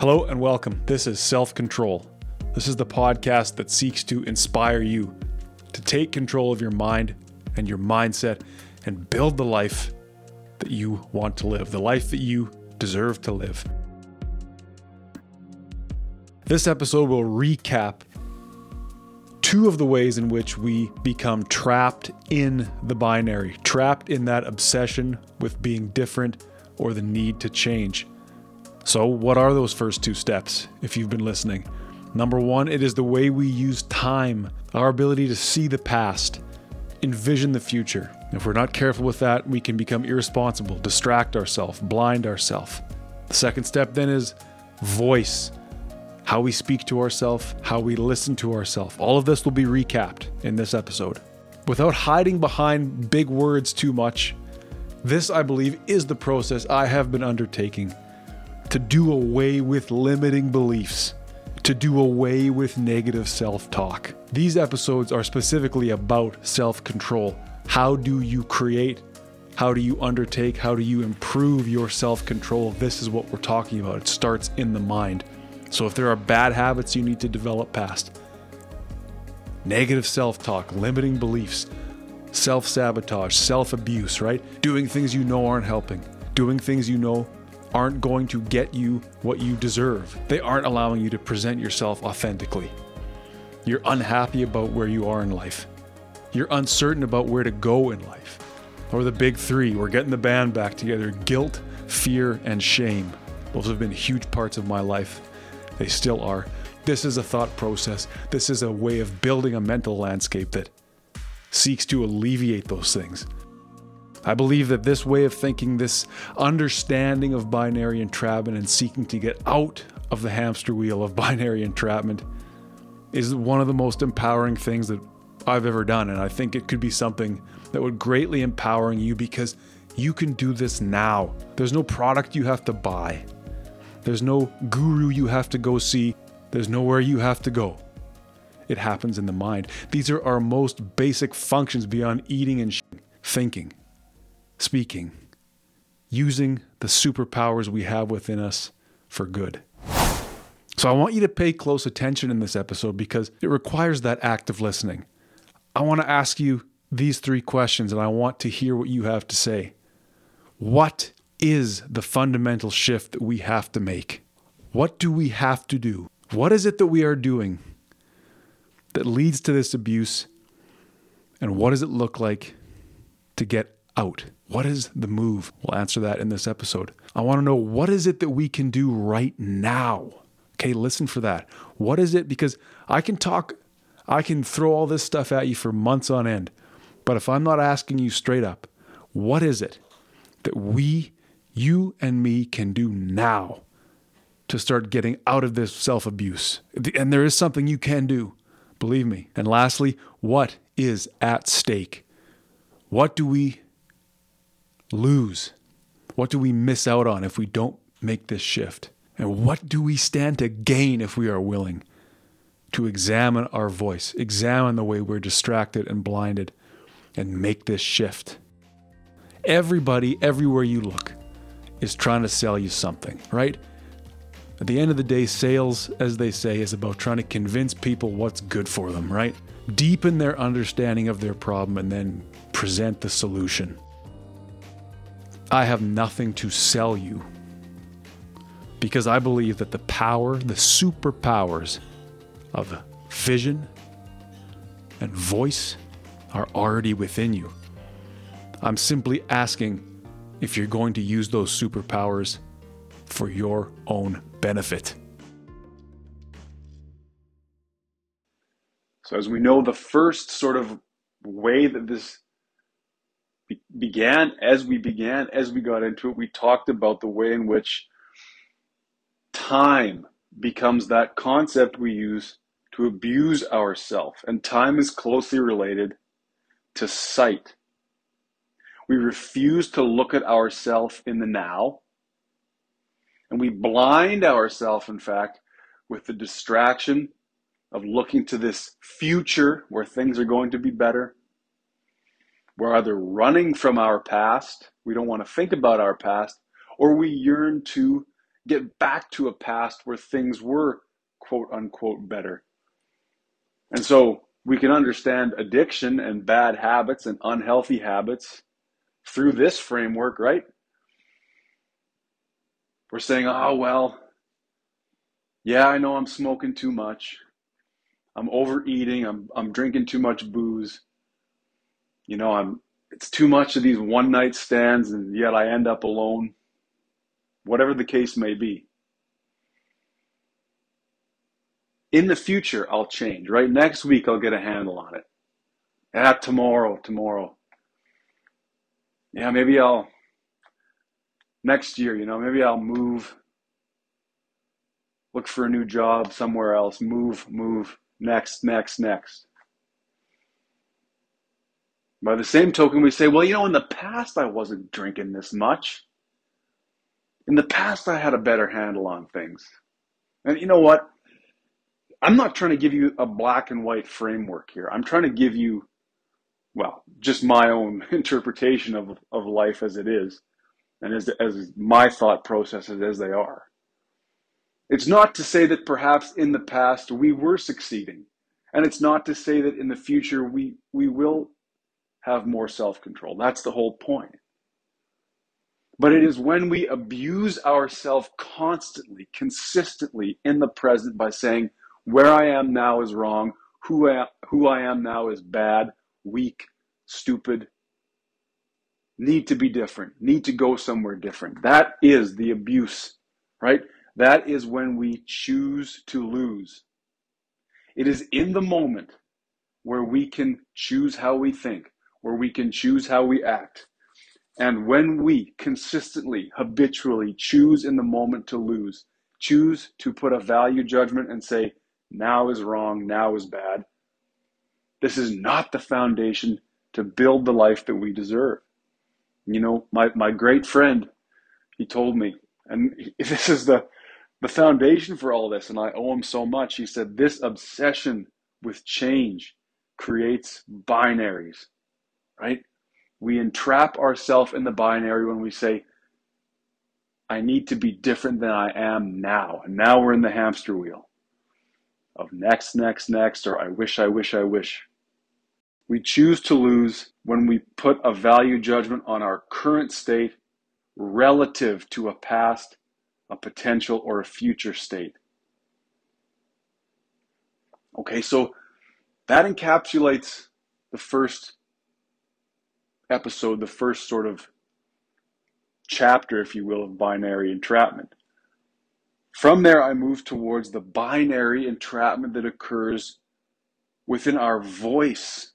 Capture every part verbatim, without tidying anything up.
Hello and welcome. This is Self-Control. This is the podcast that seeks to inspire you to take control of your mind and your mindset and build the life that you want to live, the life that you deserve to live. This episode will recap two of the ways in which we become trapped in the binary, trapped in that obsession with being different or the need to change. So what are those first two steps, if you've been listening? Number one, it is the way we use time, our ability to see the past, envision the future. If we're not careful with that, we can become irresponsible, distract ourselves, blind ourselves. The second step then is voice, how we speak to ourselves, how we listen to ourselves. All of this will be recapped in this episode. Without hiding behind big words too much, this, I believe, is the process I have been undertaking to do away with limiting beliefs, to do away with negative self-talk. These episodes are specifically about self-control. How do you create? How do you undertake? How do you improve your self-control? This is what we're talking about. It starts in the mind. So if there are bad habits you need to develop past, negative self-talk, limiting beliefs, self-sabotage, self-abuse, right? Doing things you know aren't helping, doing things you know aren't going to get you what you deserve. They aren't allowing you to present yourself authentically. You're unhappy about where you are in life. You're uncertain about where to go in life. Or the big three, we're getting the band back together: guilt, fear, and shame. Those have been huge parts of my life. They still are. This is a thought process. This is a way of building a mental landscape that seeks to alleviate those things. I believe that this way of thinking, this understanding of binary entrapment and seeking to get out of the hamster wheel of binary entrapment is one of the most empowering things that I've ever done. And I think it could be something that would greatly empower you because you can do this now. There's no product you have to buy. There's no guru you have to go see. There's nowhere you have to go. It happens in the mind. These are our most basic functions beyond eating and shitting. Thinking, speaking, using the superpowers we have within us for good. So I want you to pay close attention in this episode because it requires that active listening. I want to ask you these three questions and I want to hear what you have to say. What is the fundamental shift that we have to make? What do we have to do? What is it that we are doing that leads to this abuse? And what does it look like to get out? What is the move? We'll answer that in this episode. I want to know, what is it that we can do right now? Okay, listen for that. What is it? Because I can talk, I can throw all this stuff at you for months on end. But if I'm not asking you straight up, what is it that we, you and me, can do now to start getting out of this self-abuse? And there is something you can do, believe me. And lastly, what is at stake? What do we lose? What do we miss out on if we don't make this shift? And what do we stand to gain if we are willing to examine our voice, examine the way we're distracted and blinded, and make this shift? Everybody, everywhere you look, is trying to sell you something, right? At the end of the day, sales, as they say, is about trying to convince people what's good for them, right? Deepen their understanding of their problem and then present the solution. I have nothing to sell you because I believe that the power, the superpowers of vision and voice are already within you. I'm simply asking if you're going to use those superpowers for your own benefit. So as we know, the first sort of way that this be- began, as we began, as we got into it, we talked about the way in which time becomes that concept we use to abuse ourselves. And time is closely related to sight. We refuse to look at ourselves in the now. And we blind ourselves, in fact, with the distraction of looking to this future where things are going to be better. We're either running from our past, we don't want to think about our past, or we yearn to get back to a past where things were quote unquote better. And so we can understand addiction and bad habits and unhealthy habits through this framework, right? We're saying, oh, well, yeah, I know I'm smoking too much. I'm overeating. I'm I'm drinking too much booze. You know, I'm it's too much of these one night stands, and yet I end up alone. Whatever the case may be. In the future, I'll change, right? Next week, I'll get a handle on it. Yeah, tomorrow, tomorrow. Yeah, maybe I'll, next year, you know, maybe I'll move, look for a new job somewhere else, move, move, next, next, next. By the same token, we say, well, you know, in the past, I wasn't drinking this much. In the past, I had a better handle on things. And you know what? I'm not trying to give you a black and white framework here. I'm trying to give you, well, just my own interpretation of, of life as it is, and as, as my thought processes as they are. It's not to say that perhaps in the past we were succeeding, and it's not to say that in the future we, we will have more self-control. That's the whole point. But it is when we abuse ourselves constantly, consistently in the present by saying, where I am now is wrong, who I, who I am now is bad, weak, stupid, need to be different, need to go somewhere different. That is the abuse, right? That is when we choose to lose. It is in the moment where we can choose how we think, where we can choose how we act. And when we consistently, habitually choose in the moment to lose, choose to put a value judgment and say, now is wrong, now is bad, this is not the foundation to build the life that we deserve. You know, my, my great friend, he told me, and this is the, the foundation for all this, and I owe him so much. He said, this obsession with change creates binaries, right? We entrap ourselves in the binary when we say, I need to be different than I am now. And now we're in the hamster wheel of next, next, next, or I wish, I wish, I wish. We choose to lose when we put a value judgment on our current state relative to a past, a potential, or a future state. Okay, so that encapsulates the first episode, the first sort of chapter, if you will, of binary entrapment. From there, I move towards the binary entrapment that occurs within our voice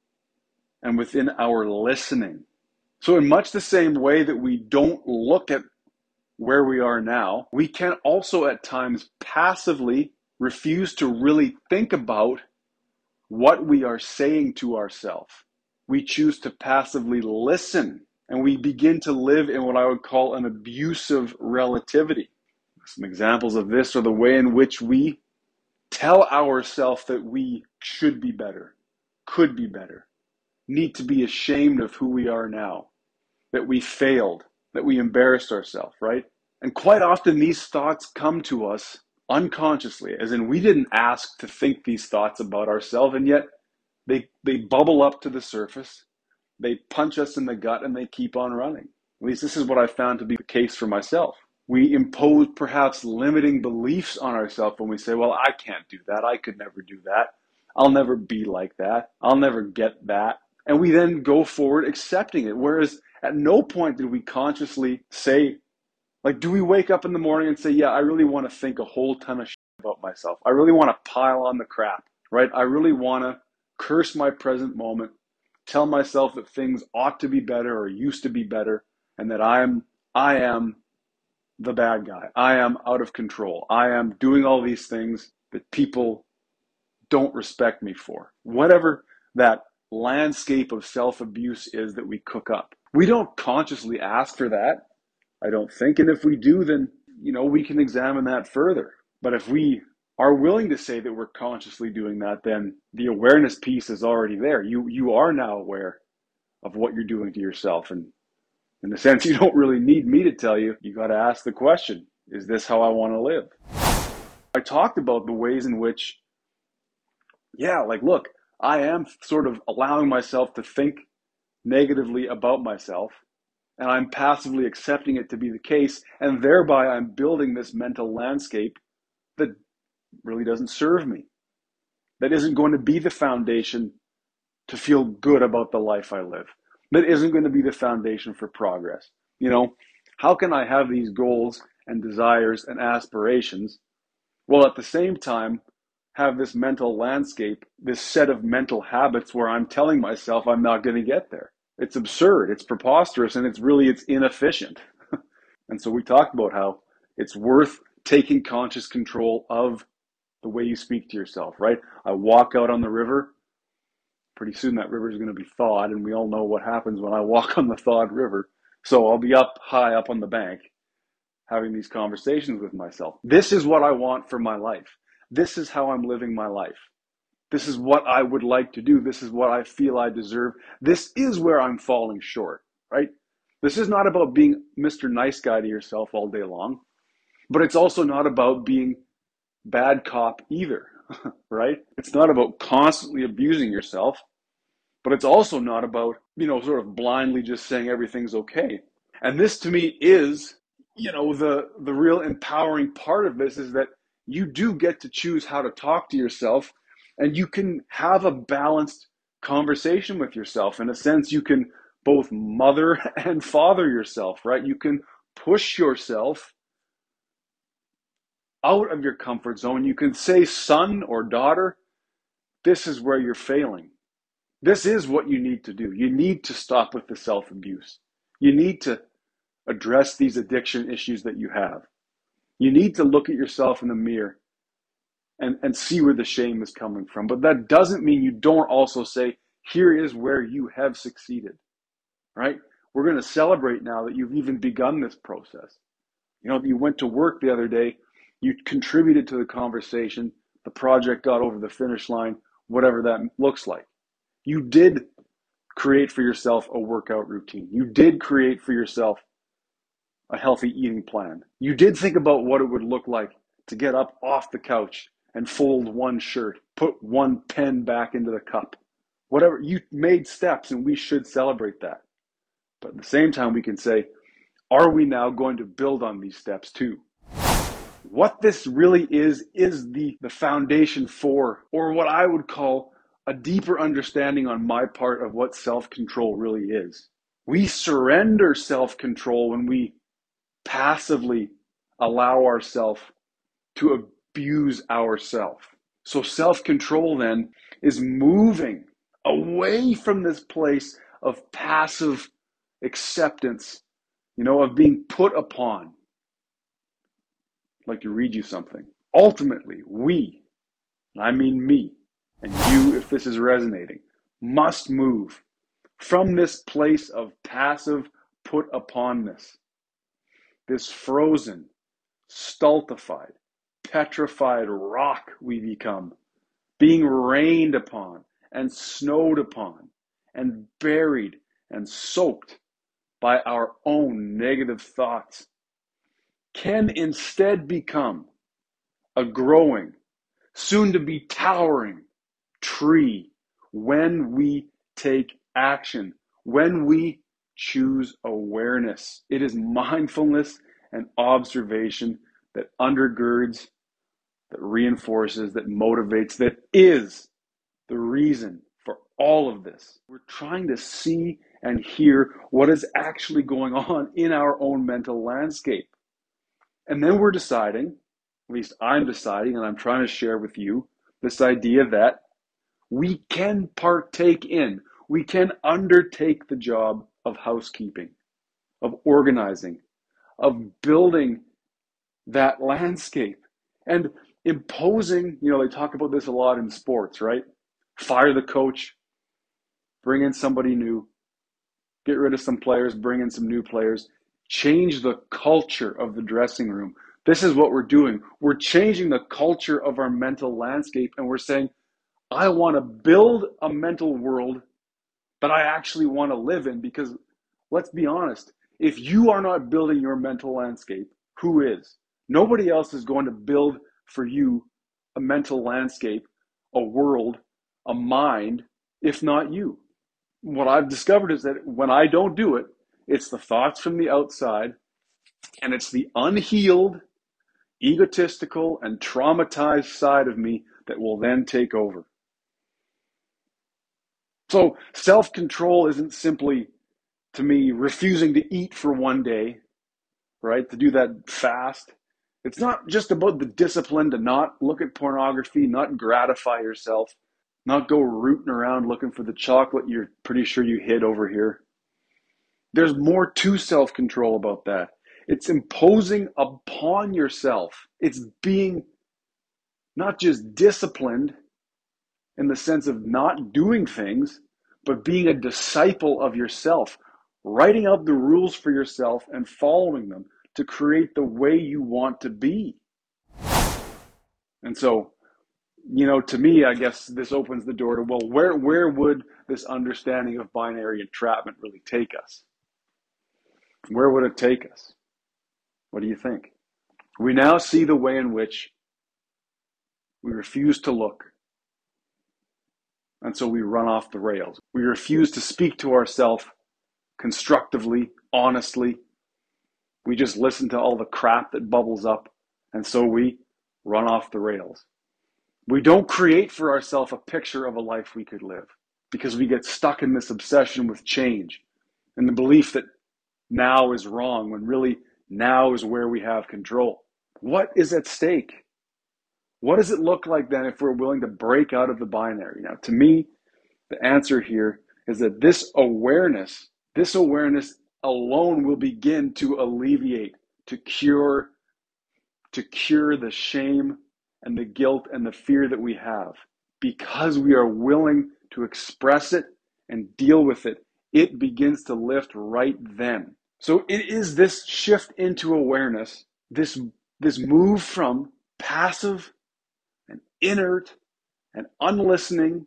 and within our listening. So in much the same way that we don't look at where we are now, we can also at times passively refuse to really think about what we are saying to ourselves. We choose to passively listen, and we begin to live in what I would call an abusive relativity. Some examples of this are the way in which we tell ourselves that we should be better, could be better, need to be ashamed of who we are now, that we failed, that we embarrassed ourselves, right? And quite often these thoughts come to us unconsciously, as in we didn't ask to think these thoughts about ourselves, and yet they they bubble up to the surface, they punch us in the gut, and they keep on running. At least this is what I found to be the case for myself. We impose perhaps limiting beliefs on ourselves when we say, well, I can't do that, I could never do that, I'll never be like that, I'll never get that. And we then go forward accepting it, whereas at no point did we consciously say, like, do we wake up in the morning and say, yeah, I really want to think a whole ton of shit about myself. I really want to pile on the crap, right? I really want to curse my present moment, tell myself that things ought to be better or used to be better, and that I'm, I am the bad guy. I am out of control. I am doing all these things that people don't respect me for. Whatever that landscape of self-abuse is that we cook up. We don't consciously ask for that, I don't think. And if we do, then, you know, we can examine that further. But if we are willing to say that we're consciously doing that, then the awareness piece is already there. You you are now aware of what you're doing to yourself. And in a sense, you don't really need me to tell you. You got to ask the question, Is this how I want to live? I talked about the ways in which, yeah, like, look, I am sort of allowing myself to think negatively about myself, and I'm passively accepting it to be the case, and thereby I'm building this mental landscape that really doesn't serve me, that isn't going to be the foundation to feel good about the life I live, that isn't going to be the foundation for progress. You know, how can I have these goals and desires and aspirations while at the same time have this mental landscape, this set of mental habits where I'm telling myself I'm not going to get there? It's absurd, it's preposterous, and it's really, it's inefficient. And so we talked about how it's worth taking conscious control of the way you speak to yourself, right? I walk out on the river. Pretty soon that river is going to be thawed, and we all know what happens when I walk on the thawed river. So I'll be up high up on the bank having these conversations with myself. This is what I want for my life. This is how I'm living my life. This is what I would like to do. This is what I feel I deserve. This is where I'm falling short, right? This is not about being Mister Nice Guy to yourself all day long, but it's also not about being bad cop either, right? It's not about constantly abusing yourself, but it's also not about, you know, sort of blindly just saying everything's okay. And this to me is, you know, the the real empowering part of this is that you do get to choose how to talk to yourself, and you can have a balanced conversation with yourself. In a sense, you can both mother and father yourself, right? You can push yourself out of your comfort zone. You can say, son or daughter, this is where you're failing. This is what you need to do. You need to stop with the self-abuse. You need to address these addiction issues that you have. You need to look at yourself in the mirror and, and see where the shame is coming from. But that doesn't mean you don't also say, here is where you have succeeded, right? We're going to celebrate now that you've even begun this process. You know, you went to work the other day, you contributed to the conversation, the project got over the finish line, whatever that looks like. You did create for yourself a workout routine. You did create for yourself a healthy eating plan. You did think about what it would look like to get up off the couch and fold one shirt, put one pen back into the cup. Whatever, you made steps, and we should celebrate that. But at the same time, we can say, are we now going to build on these steps too? What this really is, is the, the foundation for, or what I would call a deeper understanding on my part of what self-control really is. We surrender self-control when we passively allow ourselves to abuse ourselves. So self-control then is moving away from this place of passive acceptance, you know, of being put upon. I'd like to read you something. Ultimately, we, and I mean me, and you, if this is resonating, must move from this place of passive put uponness, this frozen, stultified, petrified rock we become, being rained upon and snowed upon and buried and soaked by our own negative thoughts, can instead become a growing, soon to be towering tree when we take action, when we choose awareness. It is mindfulness and observation that undergirds, that reinforces, that motivates, that is the reason for all of this. We're trying to see and hear what is actually going on in our own mental landscape. And then we're deciding, at least I'm deciding, and I'm trying to share with you this idea that we can partake in, we can undertake the job of housekeeping, of organizing, of building that landscape and imposing, you know, they talk about this a lot in sports, right? Fire the coach, bring in somebody new, get rid of some players, bring in some new players, change the culture of the dressing room. This is what we're doing. We're changing the culture of our mental landscape, and we're saying, I want to build a mental world that I actually want to live in, because let's be honest, if you are not building your mental landscape, who is? Nobody else is going to build for you a mental landscape, a world, a mind, if not you. What I've discovered is that when I don't do it, it's the thoughts from the outside, and it's the unhealed, egotistical, and traumatized side of me that will then take over. So self-control isn't simply, to me, refusing to eat for one day, right? To do that fast. It's not just about the discipline to not look at pornography, not gratify yourself, not go rooting around looking for the chocolate you're pretty sure you hid over here. There's more to self-control about that. It's imposing upon yourself. It's being not just disciplined in the sense of not doing things, but being a disciple of yourself, writing out the rules for yourself and following them to create the way you want to be. And so, you know, to me, I guess this opens the door to, well, where, where would this understanding of binary entrapment really take us? Where would it take us? What do you think? We now see the way in which we refuse to look. And so we run off the rails. We refuse to speak to ourselves constructively, honestly. We just listen to all the crap that bubbles up. And so we run off the rails. We don't create for ourselves a picture of a life we could live because we get stuck in this obsession with change and the belief that now is wrong when really now is where we have control. What is at stake? What does it look like then if we're willing to break out of the binary? Now, to me, the answer here is that this awareness, this awareness alone will begin to alleviate, to cure, to cure the shame and the guilt and the fear that we have. Because we are willing to express it and deal with it, it begins to lift right then. So it is this shift into awareness, this, this move from passive and inert and unlistening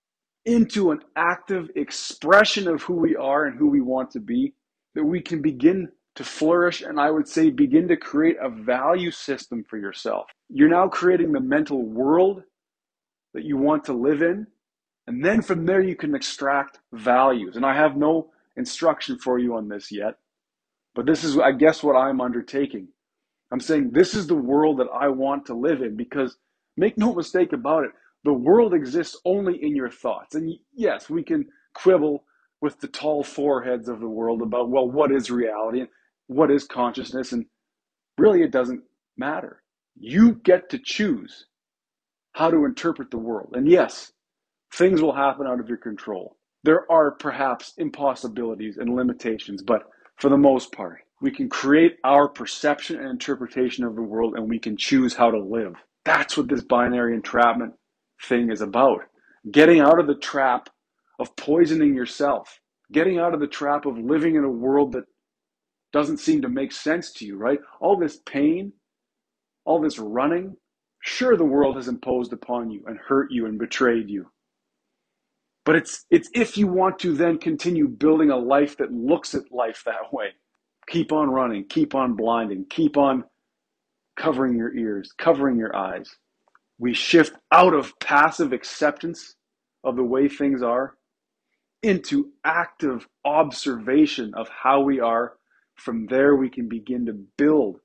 into an active expression of who we are and who we want to be, that we can begin to flourish, and I would say begin to create a value system for yourself. You're now creating the mental world that you want to live in, and then from there you can extract values. And I have no instruction for you on this yet, but this is, I guess, what I'm undertaking. I'm saying this is the world that I want to live in, because make no mistake about it, the world exists only in your thoughts. And yes, we can quibble with the tall foreheads of the world about, well, what is reality and what is consciousness? And really, it doesn't matter. You get to choose how to interpret the world. And yes, things will happen out of your control. There are perhaps impossibilities and limitations, but for the most part, we can create our perception and interpretation of the world, and we can choose how to live. That's what this binary entrapment thing is about. Getting out of the trap of poisoning yourself. Getting out of the trap of living in a world that doesn't seem to make sense to you, right? All this pain, all this running, sure, the world has imposed upon you and hurt you and betrayed you. But it's it's if you want to then continue building a life that looks at life that way. Keep on running, keep on blinding, keep on covering your ears, covering your eyes. We shift out of passive acceptance of the way things are into active observation of how we are. From there, we can begin to build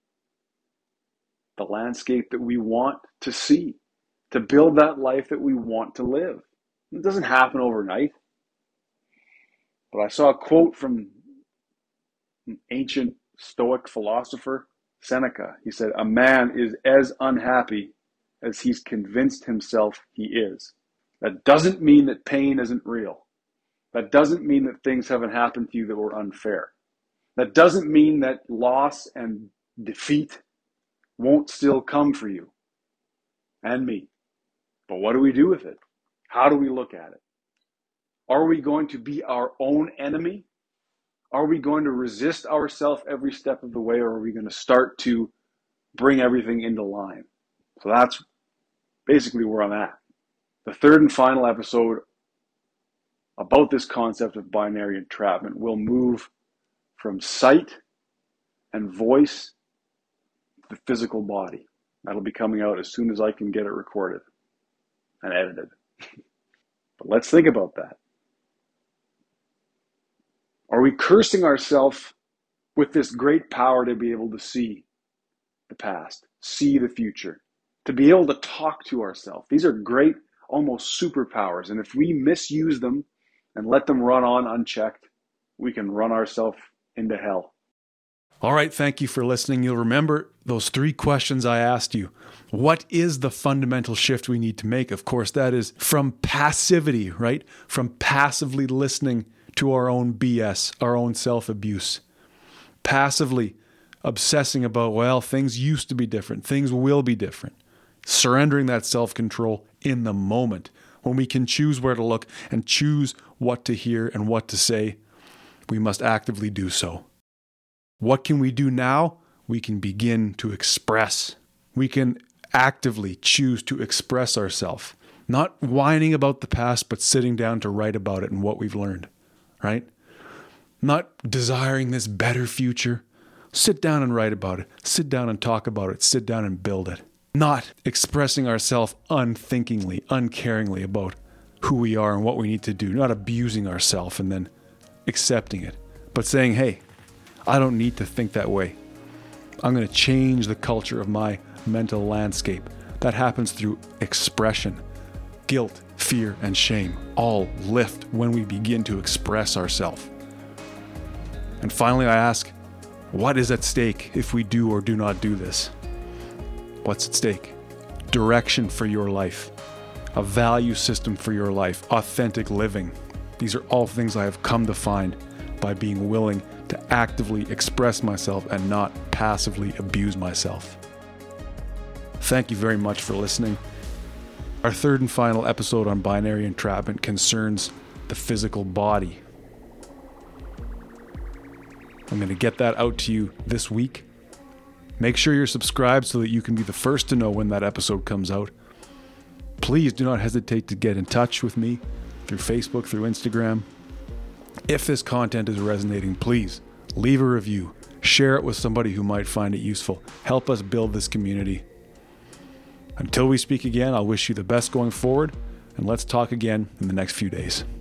the landscape that we want to see, to build that life that we want to live. It doesn't happen overnight. But I saw a quote from an ancient Stoic philosopher, Seneca. He said, "A man is as unhappy as he's convinced himself he is." That doesn't mean that pain isn't real. That doesn't mean that things haven't happened to you that were unfair. That doesn't mean that loss and defeat won't still come for you and me. But what do we do with it? How do we look at it? Are we going to be our own enemy? Are we going to resist ourselves every step of the way, or are we going to start to bring everything into line? So that's basically where I'm at. The third and final episode about this concept of binary entrapment will move from sight and voice the physical body. That'll be coming out as soon as I can get it recorded and edited. But let's think about that. Are we cursing ourselves with this great power to be able to see the past, see the future, to be able to talk to ourselves? These are great, almost superpowers. And if we misuse them and let them run on unchecked, we can run ourselves into hell. All right, thank you for listening. You'll remember those three questions I asked you. What is the fundamental shift we need to make? Of course, that is from passivity, right? From passively listening to our own B S, our own self-abuse. Passively obsessing about, well, things used to be different. Things will be different. Surrendering that self-control in the moment when we can choose where to look and choose what to hear and what to say, we must actively do so. What can we do now? We can begin to express. We can actively choose to express ourselves. Not whining about the past, but sitting down to write about it and what we've learned, right? Not desiring this better future. Sit down and write about it. Sit down and talk about it. Sit down and build it. Not expressing ourselves unthinkingly, uncaringly about who we are and what we need to do. Not abusing ourselves and then accepting it, but saying, hey, I don't need to think that way. I'm going to change the culture of my mental landscape. That happens through expression. Guilt, fear, and shame all lift when we begin to express ourselves. And finally, I ask, what is at stake if we do or do not do this? What's at stake? Direction for your life, a value system for your life, authentic living. These are all things I have come to find by being willing to actively express myself and not passively abuse myself. Thank you very much for listening. Our third and final episode on binary entrapment concerns the physical body. I'm going to get that out to you this week. Make sure you're subscribed so that you can be the first to know when that episode comes out. Please do not hesitate to get in touch with me through Facebook, through Instagram. If this content is resonating, please leave a review. Share it with somebody who might find it useful. Help us build this community. Until we speak again, I'll wish you the best going forward, and let's talk again in the next few days.